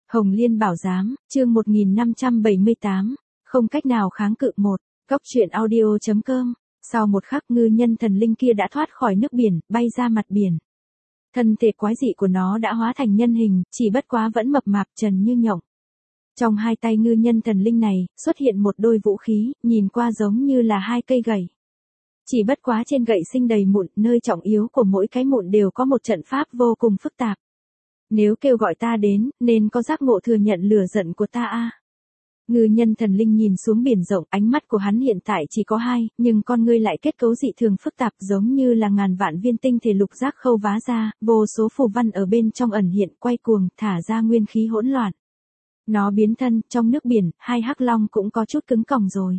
Hồng Liên Bảo Giám, chương 1578, không cách nào kháng cự một. Góc truyện audio.com. Sau một khắc ngư nhân thần linh kia đã thoát khỏi nước biển, bay ra mặt biển. Thân thể quái dị của nó đã hóa thành nhân hình, chỉ bất quá vẫn mập mạp trần như nhộng. Trong hai tay ngư nhân thần linh này, xuất hiện một đôi vũ khí, nhìn qua giống như là hai cây gậy. Chỉ bất quá trên gậy sinh đầy mụn, nơi trọng yếu của mỗi cái mụn đều có một trận pháp vô cùng phức tạp. Nếu kêu gọi ta đến, nên có giác ngộ thừa nhận lửa giận của ta a. Ngư nhân thần linh nhìn xuống biển rộng, ánh mắt của hắn hiện tại chỉ có hai, nhưng con ngươi lại kết cấu dị thường phức tạp giống như là ngàn vạn viên tinh thể lục giác khâu vá ra, vô số phù văn ở bên trong ẩn hiện quay cuồng, thả ra nguyên khí hỗn loạn. Nó biến thân, trong nước biển, hai hắc long cũng có chút cứng còng rồi.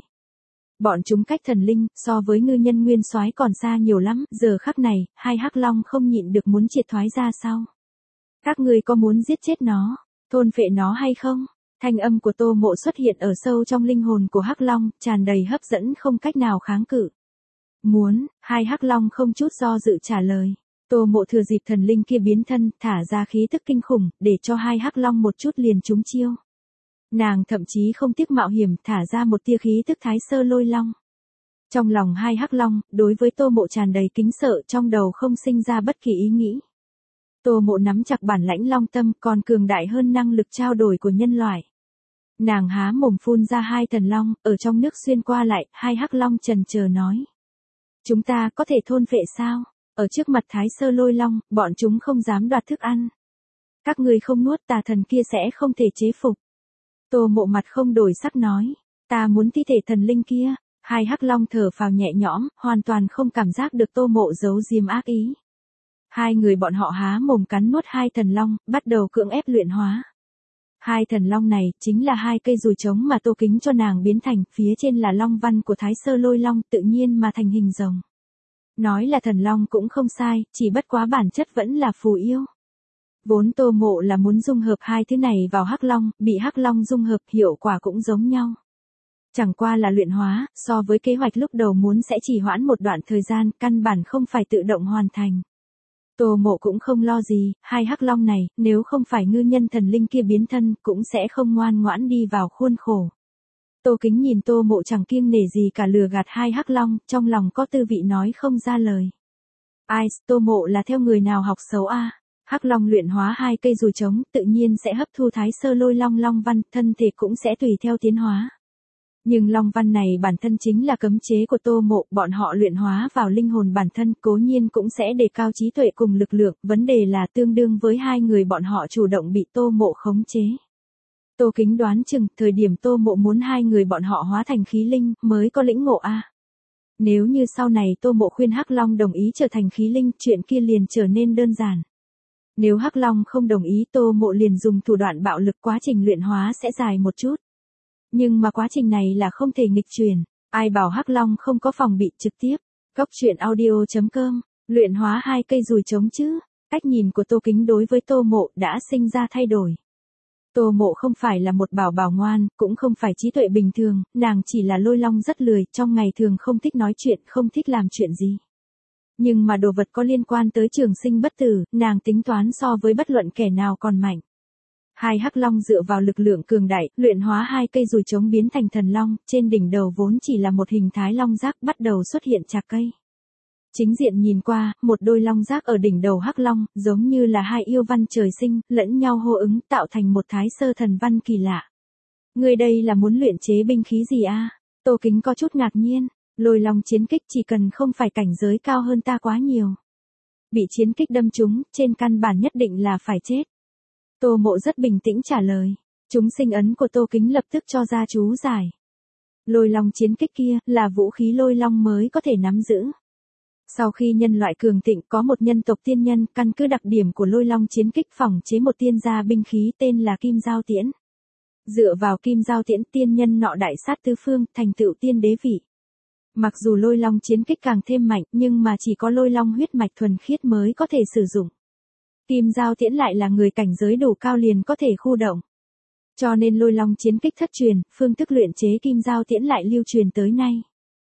Bọn chúng cách thần linh, so với ngư nhân nguyên soái còn xa nhiều lắm, giờ khắc này, hai hắc long không nhịn được muốn triệt thoái ra sau. Các ngươi có muốn giết chết nó, thôn phệ nó hay không? Thanh âm của Tô Mộ xuất hiện ở sâu trong linh hồn của hắc long, tràn đầy hấp dẫn không cách nào kháng cự. Muốn, hai hắc long không chút do dự trả lời. Tô Mộ thừa dịp thần linh kia biến thân, thả ra khí tức kinh khủng, để cho hai hắc long một chút liền trúng chiêu. Nàng thậm chí không tiếc mạo hiểm thả ra một tia khí tức thái sơ lôi long. Trong lòng hai hắc long, đối với Tô Mộ tràn đầy kính sợ, trong đầu không sinh ra bất kỳ ý nghĩ. Tô Mộ nắm chặt bản lãnh long tâm còn cường đại hơn năng lực trao đổi của nhân loại. Nàng há mồm phun ra hai thần long, ở trong nước xuyên qua lại, hai hắc long chần chờ nói. Chúng ta có thể thôn phệ sao? Ở trước mặt thái sơ lôi long, bọn chúng không dám đoạt thức ăn. Các ngươi không nuốt tà thần kia sẽ không thể chế phục. Tô Mộ mặt không đổi sắc nói. Ta muốn thi thể thần linh kia. Hai hắc long thở phào nhẹ nhõm, hoàn toàn không cảm giác được Tô Mộ giấu diếm ác ý. Hai người bọn họ há mồm cắn nuốt hai thần long, bắt đầu cưỡng ép luyện hóa. Hai thần long này, chính là hai cây dùi trống mà Tô Kính cho nàng biến thành, phía trên là long văn của thái sơ lôi long, tự nhiên mà thành hình rồng. Nói là thần long cũng không sai, chỉ bất quá bản chất vẫn là phù yêu. Vốn Tô Mộ là muốn dung hợp hai thứ này vào hắc long, bị hắc long dung hợp, hiệu quả cũng giống nhau. Chẳng qua là luyện hóa, so với kế hoạch lúc đầu muốn sẽ trì hoãn một đoạn thời gian, căn bản không phải tự động hoàn thành. Tô Mộ cũng không lo gì, hai hắc long này, nếu không phải ngư nhân thần linh kia biến thân, cũng sẽ không ngoan ngoãn đi vào khuôn khổ. Tô Kính nhìn Tô Mộ chẳng kiêng nể gì cả lừa gạt hai hắc long, trong lòng có tư vị nói không ra lời. Ai, Tô Mộ là theo người nào học xấu a? Hắc long luyện hóa hai cây dùi trống, tự nhiên sẽ hấp thu thái sơ lôi long long văn, thân thể cũng sẽ tùy theo tiến hóa. Nhưng long văn này bản thân chính là cấm chế của Tô Mộ, bọn họ luyện hóa vào linh hồn bản thân cố nhiên cũng sẽ đề cao trí tuệ cùng lực lượng, vấn đề là tương đương với hai người bọn họ chủ động bị Tô Mộ khống chế. Tô Kính đoán chừng, thời điểm Tô Mộ muốn hai người bọn họ hóa thành khí linh, mới có lĩnh ngộ a. Nếu như sau này Tô Mộ khuyên hắc long đồng ý trở thành khí linh, chuyện kia liền trở nên đơn giản. Nếu hắc long không đồng ý, Tô Mộ liền dùng thủ đoạn bạo lực, quá trình luyện hóa sẽ dài một chút. Nhưng mà quá trình này là không thể nghịch chuyển, ai bảo hắc long không có phòng bị trực tiếp. Góc truyện audio.com, luyện hóa hai cây dùi trống chứ. Cách nhìn của Tô Kính đối với Tô Mộ đã sinh ra thay đổi. Tô Mộ không phải là một bảo bảo ngoan, cũng không phải trí tuệ bình thường, nàng chỉ là lôi long rất lười, trong ngày thường không thích nói chuyện, không thích làm chuyện gì. Nhưng mà đồ vật có liên quan tới trường sinh bất tử, nàng tính toán so với bất luận kẻ nào còn mạnh. Hai hắc long dựa vào lực lượng cường đại, luyện hóa hai cây dùi trống biến thành thần long, trên đỉnh đầu vốn chỉ là một hình thái long giác bắt đầu xuất hiện chạc cây. Chính diện nhìn qua, một đôi long giác ở đỉnh đầu hắc long, giống như là hai yêu văn trời sinh, lẫn nhau hô ứng tạo thành một thái sơ thần văn kỳ lạ. Người đây là muốn luyện chế binh khí gì a? Tô Kính có chút ngạc nhiên, lôi long chiến kích chỉ cần không phải cảnh giới cao hơn ta quá nhiều. Bị chiến kích đâm trúng, trên căn bản nhất định là phải chết. Tô Mộ rất bình tĩnh trả lời. Chúng sinh ấn của Tô Kính lập tức cho ra chú giải. Lôi long chiến kích kia là vũ khí lôi long mới có thể nắm giữ. Sau khi nhân loại cường thịnh có một nhân tộc tiên nhân, căn cứ đặc điểm của lôi long chiến kích phỏng chế một tiên gia binh khí tên là Kim Giao Tiễn. Dựa vào Kim Giao Tiễn, tiên nhân nọ đại sát tứ phương, thành tựu tiên đế vị. Mặc dù lôi long chiến kích càng thêm mạnh, nhưng mà chỉ có lôi long huyết mạch thuần khiết mới có thể sử dụng. Kim Giao Tiễn lại là người cảnh giới đủ cao liền có thể khu động. Cho nên lôi long chiến kích thất truyền, phương thức luyện chế Kim Giao Tiễn lại lưu truyền tới nay.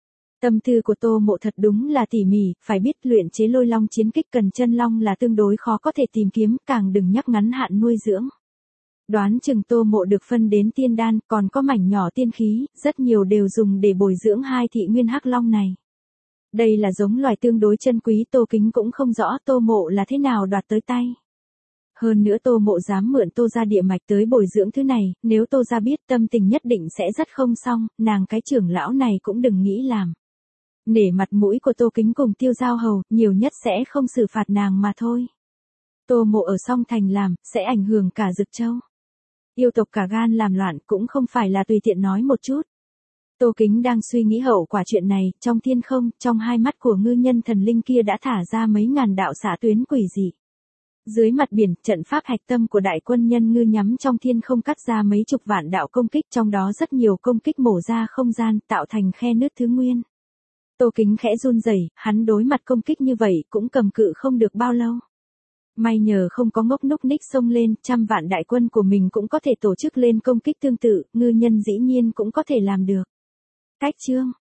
Tâm tư của Tô Mộ thật đúng là tỉ mỉ, phải biết luyện chế lôi long chiến kích cần chân long là tương đối khó có thể tìm kiếm, càng đừng nhắc ngắn hạn nuôi dưỡng. Đoán chừng Tô Mộ được phân đến tiên đan, còn có mảnh nhỏ tiên khí, rất nhiều đều dùng để bồi dưỡng hai thị nguyên hắc long này. Đây là giống loài tương đối chân quý, Tô Kính cũng không rõ Tô Mộ là thế nào đoạt tới tay. Hơn nữa Tô Mộ dám mượn Tô gia địa mạch tới bồi dưỡng thứ này, nếu Tô gia biết tâm tình nhất định sẽ rất không xong, nàng cái trưởng lão này cũng đừng nghĩ làm. Nể mặt mũi của Tô Kính cùng Tiêu Giao Hầu, nhiều nhất sẽ không xử phạt nàng mà thôi. Tô Mộ ở Song Thành làm, sẽ ảnh hưởng cả Dực Châu. Yêu tộc cả gan làm loạn cũng không phải là tùy tiện nói một chút. Tô Kính đang suy nghĩ hậu quả chuyện này, trong thiên không, trong hai mắt của ngư nhân thần linh kia đã thả ra mấy ngàn đạo xạ tuyến quỷ dị. Dưới mặt biển, trận pháp hạch tâm của đại quân nhân ngư nhắm trong thiên không cắt ra mấy chục vạn đạo công kích, trong đó rất nhiều công kích mổ ra không gian, tạo thành khe nứt thứ nguyên. Tô Kính khẽ run rẩy, hắn đối mặt công kích như vậy cũng cầm cự không được bao lâu. May nhờ không có ngốc núc ních xông lên, trăm vạn đại quân của mình cũng có thể tổ chức lên công kích tương tự, ngư nhân dĩ nhiên cũng có thể làm được. Cách chương